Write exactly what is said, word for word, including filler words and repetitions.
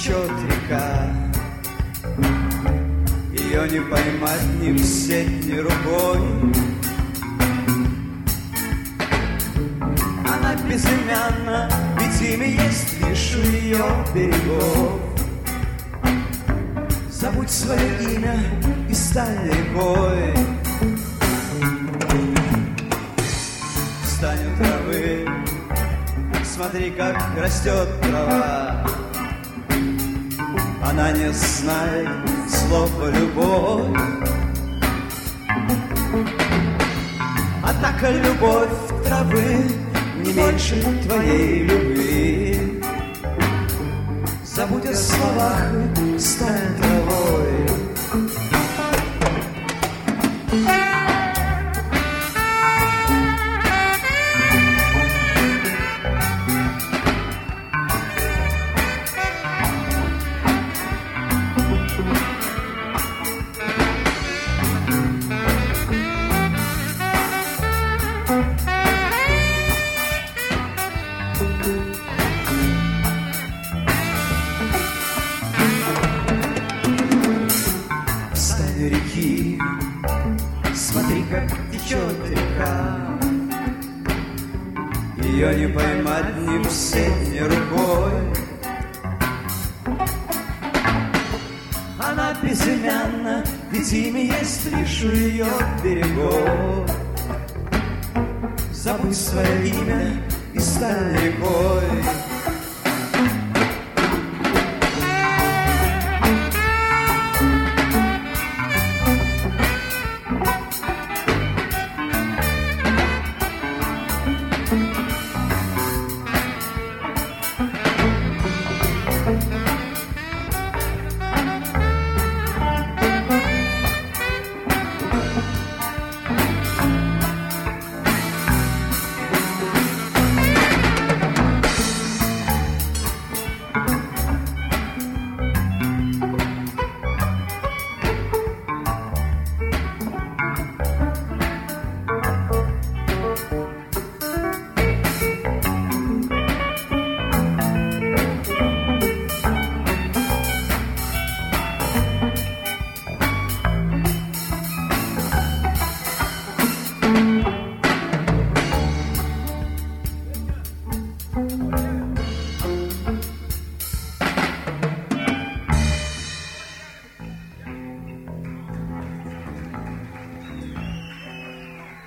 течет река. Ее не поймать ни в сеть, ни рукой. Она безымянна, ведь имя есть лишь у ее берегов. Забудь свое имя и стань рекой. Встань у травы, смотри, как растет трава. Она не знает слова любовь. Однако любовь травы не меньше твоей любви. Забудь о словах и стань травой. Реки, смотри, как течет река. Ее не поймать ни в сеть, ни рукой. Она безымянна, ведь имя есть лишь у ее берегов. Забудь свое имя и стань рекой.